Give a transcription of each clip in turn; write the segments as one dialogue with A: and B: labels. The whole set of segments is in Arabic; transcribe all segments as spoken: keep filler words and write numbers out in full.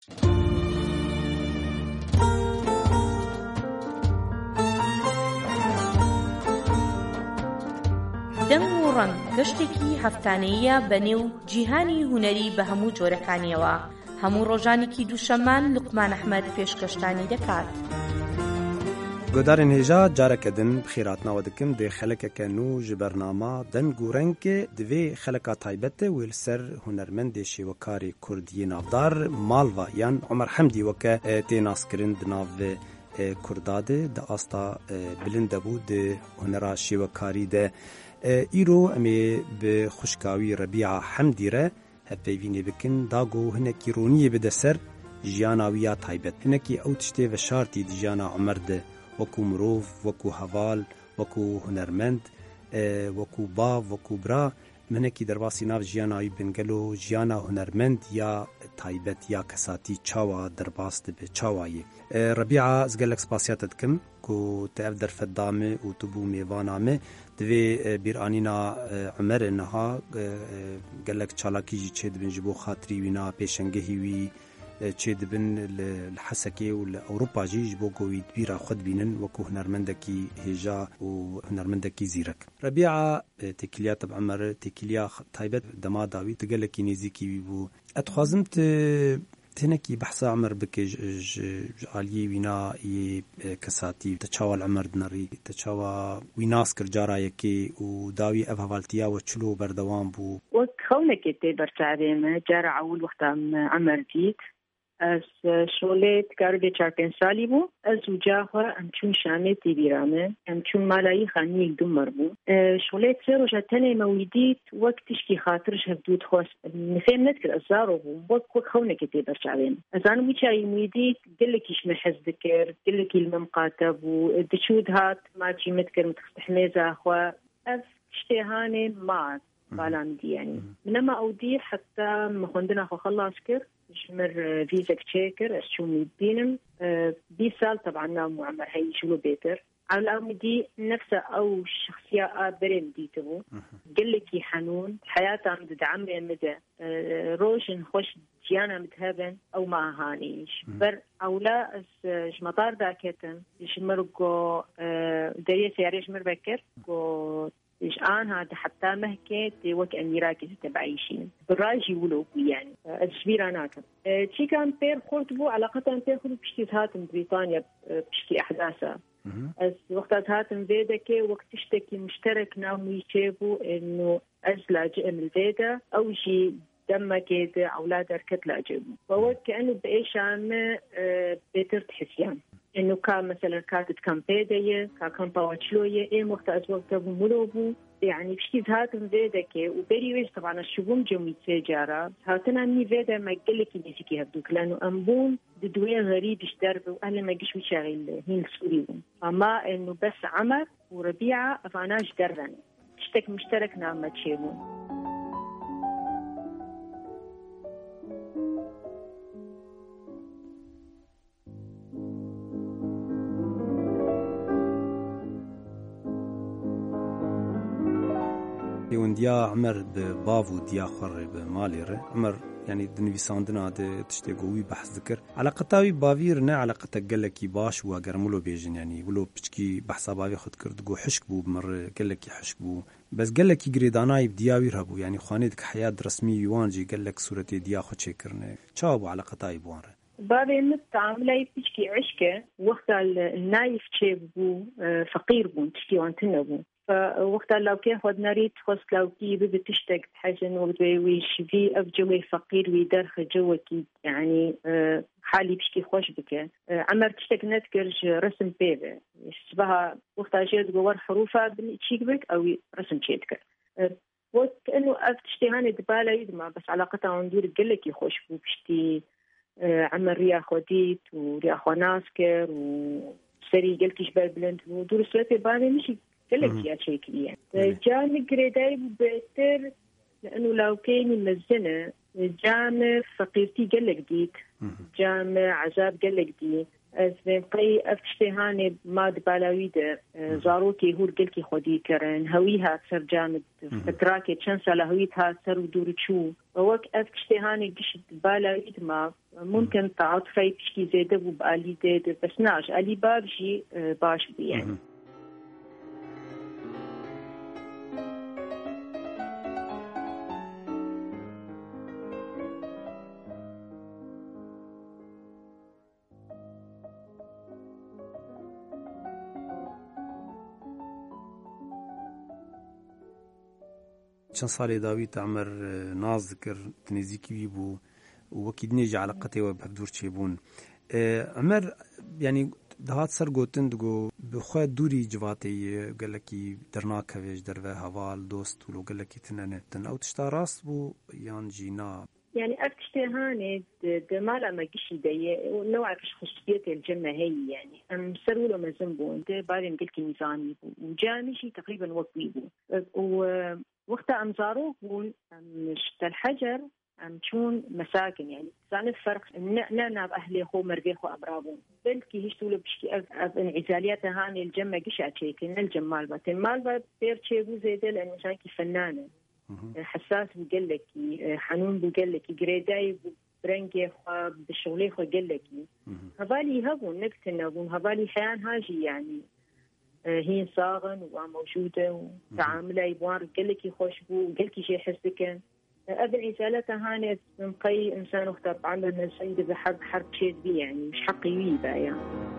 A: دەنگ و ڕەنگ گەشتێکی هەفتانەیە بەنێو جیهانی هونەری بە هەموو جۆرەکانیەوە. هەموو ڕۆژانێکی دووشەمان لوقمان ئەحمەد پێشکەشتانی دەکات.
B: گۆدارên hêja careke din bixêratnawe dikim dê xelekeke nû ji bernama deng û rengê divê xeleka taybet de wê li ser hunermendê şêwekarê Kurdiyê navdar Malva yan Umer Hemdî weke tê naskirin di nav Kurda de di asta bilind debû di hunera şêwekarî de. Îro em ê bi xuşkawî Rebîa Hemdî re hevpeyvînê bikin da got hinekî roniyê bide ser jiyana wî ya taybet. Hinekî ew tiştê veşartî di jiyana Umer de وەکو مرۆڤ وەکو هەڤال وەکو هونەرمەند وەکو باv وەکو برا منێکی دەرباسی ناو ژیاناوی بنگەل و ژیانە هونەرمەند یا تایبەت یا کەساتی چاوە دەرباس دەبێ چاوایە. ڕەبیعە ez gelek spasiyat te dikim ku te ev derfet dame û tu bû mêvana me divê bîranîna Umerê niha gelek çalakî jî çê dibin ji bo xatirî wî na pêşengehî wî çê dibin li Hesekê û li Ewropa jî ji bo ku wî bîra xwe dibînin wekû hunermendekî hêja û hunermendekî zîrek. Rebîa têkiliya te bi Umer têkiliya taybet dema da wî tu gelekî nêzîkî wî bû. Ez dixwazim tu tenekî behsa Umer bike ji aliyê wî na yê kesatî te çawa li Umer dinarî te çawa wî nas kir cara yekê û dawî ev hevaltiya we çilo berdewam bû.
C: Wek xewnekê tê berçavê me cara ewil wexta me Umer dît ez şolê dikaribê çar pênc salî bû ez û ca xwe em çûn Şamê tê bîra me em çûn malayî xaniyek dumar bû şolê sê roja tenê me wî dît wek tişkî xatir ji hev dû dixwest nifêm nedikir ez zaro bû wek wek xewnekê tê berçavê me ez zanim wî çayî wî dît gelekî ji me hez dikir gelekî li me miqate bû diçû dihat maçî me dikir mitixist hemêza xwe ev tiştê hanê mat balan dî yanî min ema ew dî heta me xwendina xwe xelas kir جمر فيزك تشيكر اشومي بينم بي سال طبعا نام وعمر هي شو بيتر على دي نفسه او شخصيه بريم دي تبو قال لك حنون حياته عم تدعم مدى روشن خوش جيانا متهبن او ما هانيش بر او لا مطار داكتن يشمرقو دريه سياريش مربكر كو إيش أنا هذا حتى مهكت وك أميراكي تبعيشين براجي ولو يعني الشبير أنا كم شيء كان بير خرطبو علاقة بير خرط بشتي هاتم بريطانيا بشتي أحداثها از وقت هاتم فيدك وقت تشتكي مشترك ناوم يشيبو إنه أزلا جئ من الفيدا أو شيء دم كده أولاد أركت لاجبو فهو كأنه بإيش عم بيتر تحسيان إنه كان مثلا كانت كامبيدية كان باوتشلوية إيه وقت أزوجته بمولوبو يعني بشتي هاتم فيدك وبري ويش طبعا الشبون جميت سجارة هاتنا مني فيدا ما قلك نسيكي هبدوك لأنه أنبون ددوية غريب يشترب وأهلا ما قش وشاغل هين سوريهم أما إنه بس عمر وربيعة أفعناش درن تشتك مشترك نعم ما تشيبون
B: وندیا عمر به باو دیا خور به مالی ره عمر يعني دنویساندنا ده تشتی گویی بحث ذکر علاقتاوی باویر نه علاقتا گلکی باش و اگر ملو بیجن يعني ولو بچکی بحثا باوی خود کرد گو حشک بو بمر گلکی حشک بو بس گلکی گریدانای دیاویر هبو يعني خوانید که حیات رسمی یوانجی گلک صورت دیا خود چه کرنه چا بو علاقتاوی بوان ره
C: بابي متعاملة بتشكي عشكة وقت النايف تشيبو فقير بون تشكي وانتنا بون فوقت لو كان خد نريد خص لو كي بتشتق حاجة وبدوي ويش في أفجوي فقير ويدرخ جوكي يعني حالي بشكي خوش بك عمر تشتق نذكر رسم بيبه شبها وقت جيت جوار حروفها بنشيك بك أو رسم شيتك وقت إنه أفتشتي هاني دبالة يدمع بس علاقتها عندور قلك يخوش بشتي عمر ريا خوديت وريا خواناسكر وسري قلت جبال بلند ودور سلطة باني مش قلت يا شيكليا جاني قريداي بيتر لأنه لو كان مزنة جامع فقيرتي قلق ديت جامع عذاب قلق دي از بقي افتشتي هاني ماد بالاويد زاروكي هور قلكي خودي كرن هويها سر جامد فتراكي تشنسا لهويتها سر ودور تشو ووك افتشتي هاني قشت بالاويد ما ممكن تعاطفي تشكي زيده وبالي زيده بس ناش الي بابجي باش بي يعني.
B: چند سالی داوید عمر ناز ذکر تنزیکی بی بو وکی دنیج علاقته و بهدور چه بون عمر یعنی دهات سر گوتن دگو بخواه دوری جواتی گلکی درناک هویج در و حوال دوست ولو گلکی تنانه تن او تشتا راست بو یان جینا
C: يعني أفتشتي هاني دمالا ما قشي دي نوع فيش خصوصية الجنة هي يعني أم سروا له مزنبون ده بارين قلت نظامي وجامشي تقريبا وقويبو ووقتها أم زاروه مش الحجر أم تشون مساكن يعني زان الفرق نانا بأهلي خو مربي خو أبرابون بلكي هيش تقولوا بشكي أب انعزاليات هاني الجمة قشي أتشيكين الجمال بات المال بات بير تشيبو زي ده لأنه شاكي فنانة حساس بقلكي حنون بقلكي قريداي برنجي خو بالشغلي خو قلكي هبالي هبون نكتنبون هبالي حيان هاجي يعني هي صاغن وموجودة وتعاملها يبوار قلكي خوش بو قلكي شي حسكن أبن عزالتها هانت من قي إنسان اختار عمل نسيد بحرب حرب شيد بي يعني مش حقي ويبا يعني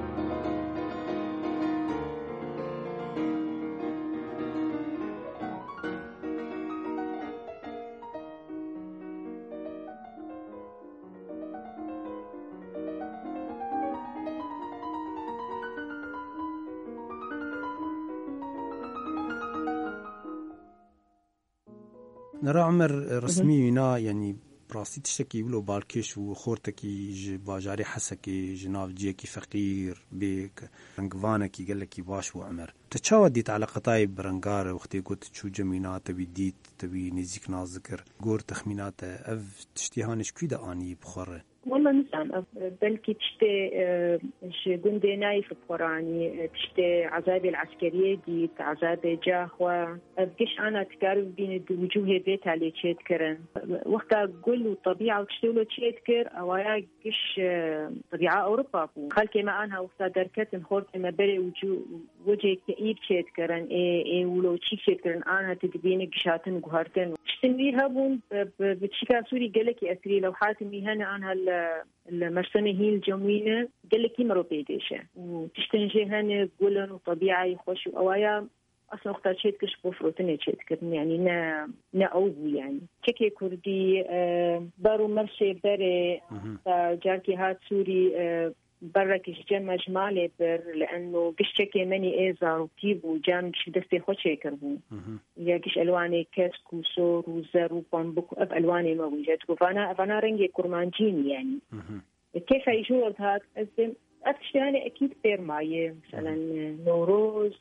B: نرى عمر رسمي ونا يعني براسي تشتكي ولو بالكش وخورتكي باجاري حسكي جناف جيكي فقير بيك رنقفانكي قال لك باش وعمر تتشاود ديت على قطاي برنقار وقتي قلت تشو جمينات تبي ديت تبي نزيك نازكر قور تخمينات اف تشتيهانش كيدا اني بخور
C: والله نسام بلكي تشتي ش جندي نايف بقراني تشتي عذابي العسكرية دي عذابي جاخوا بقش أنا تكارب بين وجوه بيت على تشيتكرن وقتها قول طبيعة وتشتولو تشيتكر أوايا قش طبيعة أوروبا خلكي ما أنا وقتها دركت نخورت ما بري وجو وجه كئيب تشيتكرن إيه إيه ولو تشيتكرن أنا تدبيني قشاتن قهرتن تشتنوي هابون بتشيكا سوري قالكي أسري لو حاتمي هنا أنا المرسمة هي الجموينة قال لك يمروا بيديشة وتشتنجي هنا قولن وطبيعة يخش وأوايا أصلا اختار شيء كش بفروتني شيء كده يعني نا نأوبو يعني كي كردي آه بارو مرشي بري جاركي هات سوري آه بركش جمع جمالي بر لأنه قش شكي مني إيزار وطيبو جام قش دستي خوشي كربو يا قش ألواني كاسك وصور وزر وبامبوك أب ألواني ما وجدتكو فأنا فأنا رنجي كرمانجيني يعني كيف يجور هاد أزم أفتشتاني أكيد بير معي مثلا نوروز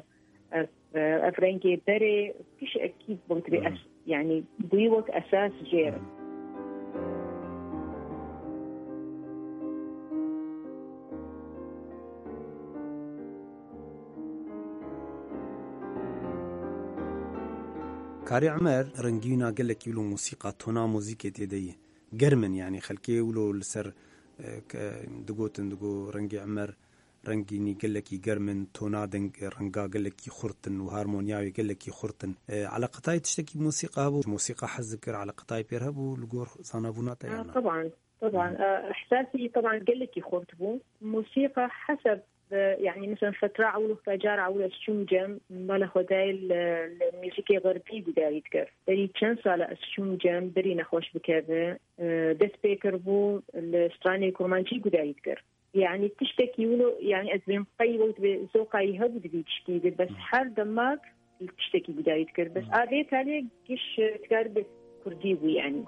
C: أفرنجي بري قش أكيد بوتري أس يعني بيوك أساس جير
B: كاري عمر رنجينا قال لك يقولوا موسيقى تونا موسيقى تيدي جرمن يعني خلكي يقولوا لسر دقوتن دقو رنجي عمر رنجيني قال لك جرمن تونا دنج رنجا قال لك خرطن وهارمونياوي قال لك خرطن على قطاي تشتكي موسيقى هبو موسيقى حذكر على قطاي بيرهبو لقور صنابونات
C: يعني طبعا طبعا احساسي طبعا قال لك خرطبو موسيقى حسب يعني مثلا فترة أول فجار أول الشونجم ماله خداي الموسيقى غربي بداية كر بري تشانس على الشونجم بري نخوش بكذا دس بيكر بو الستراني كرومانجي بداية كر يعني تشتكي ولو يعني أزبين قيوت بزوقة يهبد بيتشتي بس حر دماغ تشتكي بداية كر بس آذيت عليه كش تقارب كرديوي يعني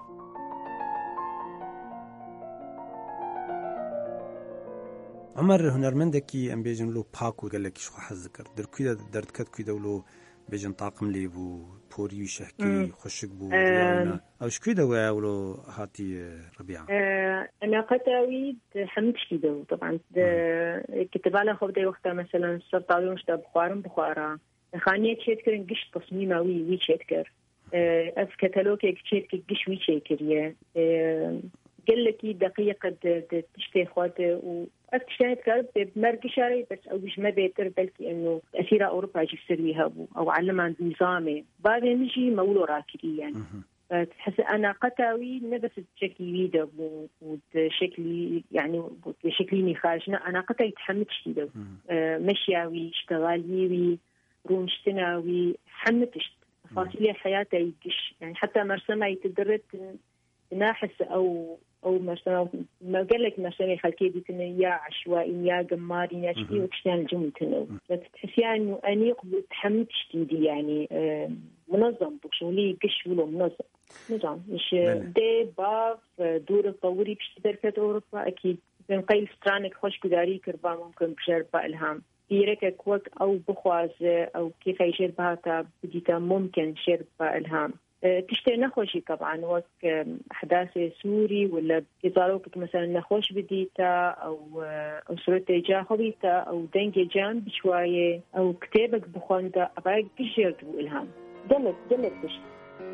B: عمر هنرمندكي ام بيجن لو باكو قال لك شو حذكر در كيدا درت كد كيدا ولو بيجن طاقم لي بو بوري وشهكي خشك بو ديالنا او شكو دوا ولو هاتي ربيعه
C: انا قتاوي حمدش كيدو طبعا كتب على خبدي وقتها مثلا السرطاوي مش بخوارم بخوارا خانيه تشيتكر قش تصميماوي وي تشيتكر اف كتالوج تشيتكر قش وي تشيكر قال لك دقيقه تشتي خواته و أكتشفت كارب بمركشاري بس أو مش ما بيتر بلكي إنه أسيرة أوروبا يجسريها بو أو علم عن نظامي بعد نجي مولو راكدي يعني فتحس أنا قتاوي نبس تشكي ويدا بو وتشكلي يعني بشكليني خارجنا أنا قتاوي يتحمد شديد أه مشياوي اشتغاليوي رونشتناوي حمدشت فاصلة حياتي يقش يعني حتى مرسمة يتدرت ناحس أو أو مثلا ما قال لك مثلا خلكي بيتنا يا عشوائي يا قماري يا شيء وكشتان جمتنا فتحسي إنه أنيق بتحمد شديد يعني منظم بشغلي قش ولا منظم نظام مش دي باف دور الطوري بشتركة أوروبا أكيد بين قيل سترانك خوش قداري كربا ممكن بجربة إلهام يرك كوك أو بخواز أو كيف يشربها تا بديتا ممكن شربة إلهام تشتري نخوشي طبعا وك أحداث سوري ولا كيزاروك مثلا نخوش بديتا أو أو سرطة جا خبيتا أو دنجة جان بشوية أو كتابك بخوندا أبغى كشير إلهام دمت دمت بش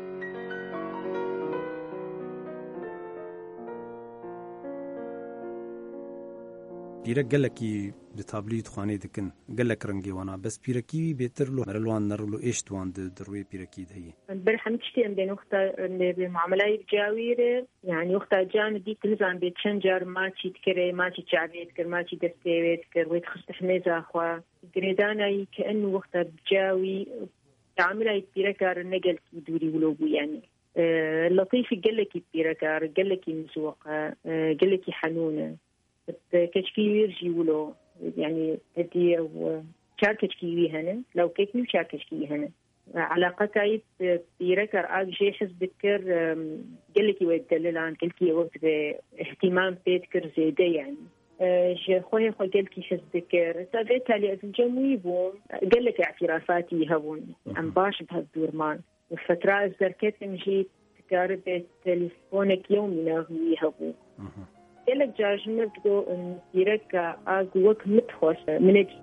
B: بيرك قال لك بتابليت خواني دكن قال لك رنجي وانا بس بيركي بيترلو مرلوان نرلو ايش توان دروي بيركي دهي
C: امبارح مشتي عندنا اختها بمعاملاي بجاوير يعني اختها جان دي تلزم بتشنجر ماشي تكري ماشي شعبيت كر ماشي دستيت كر ويتخص حميزه اخوا جريدانا كانه اختها بجاوي تعاملاي بيركار نقل دوري ولوبو يعني أه لطيف قال لك بيركار قال لك مسوقه أه قال لك حنونه كشكي يرجي ولو يعني هدي أو شاركشكي هنا لو كيكني وشاركشكي هنا علاقتي بيركر أجي حزب ذكر قال لك يودل عن كل كي وقت اهتمام بيتكر زيادة يعني ج خوي خوي قال لك حزب ذكر تابعت لي الجموي بوم قال لك اعترافاتي هون عم باش بهالدور مان الفترة الزركت مجيت تقارب تليفونك يومي هو قال لك جاج نبدو ان يركا اقوك متخوش من اجي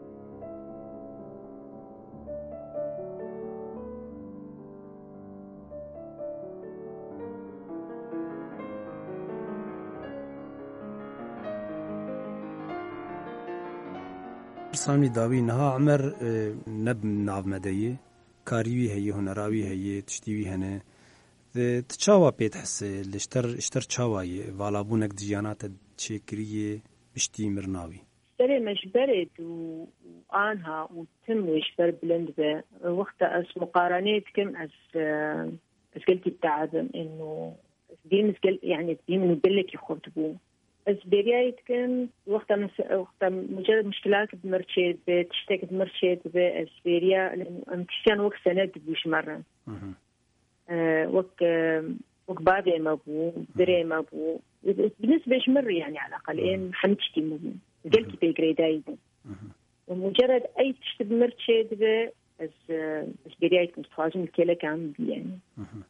B: سامي داوي نها عمر نب ناف مديه كاريوي هي هنراوي هي تشتيوي هنا تشاوا بيتحس لشتر اشتر تشاواي والابونك ديانات تشكريه بشتي مرناوي
C: ترى مجبرت وانها وتم ويشبر بلند به وقت اس مقارنات كم اس اس قلت التعب انه دين يعني دين مدلك يخطبوا اس بريايت كم وقت وقت مجرد مشكلات بمرشيد بتشتكي بمرشيد باس بريا لانه كان وقت سند بوش مره أه وك وك بابي مابو بري مابو بالنسبة شمر يعني على الأقل إن حمتشتي مبو قلتي بيجري دايما ومجرد أي تشتب مرتشيد به از از بريايت مستخاجم الكلك عم يعني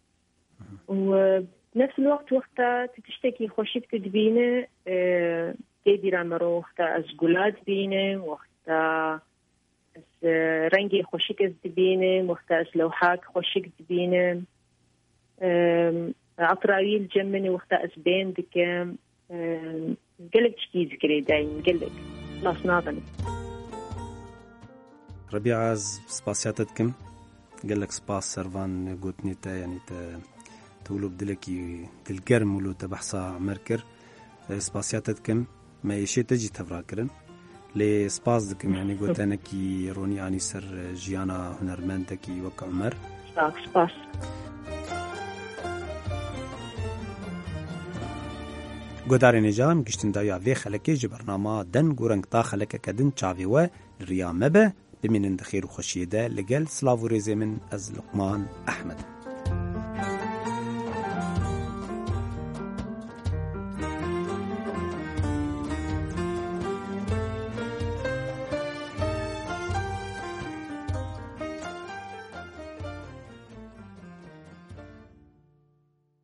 C: وبنفس الوقت وقتها تشتكي خوشيت كدبينة أه تيدي رامرو وقتها از قولاد بينة وقتها از رنجي خوشيك كدبينة وقتها از لوحاك خوشيك كدبينة عطراويل جمني وقتها أسبين دكام قلق تشكي ذكري دايم قلق خلاص ناظري
B: ربيعة سباسياتتكم قلق سباس سرفان قوتني تا يعني تا تولو بدلكي دلقرم ولو تبحصا مركر سباسياتتكم ما يشي تجي تفراكرن لي سباس دكم يعني قوتانكي روني عني سر جيانا هنرمندكي وك عمر
C: سباس
B: گودار نجام گشتن دایا وی خلکی جبرنامه دن گورنگ تا خلک کدن چاوی و ریا مبه بمینن دخیر و خوشیده لگل سلاو ریزی من از لقمان احمد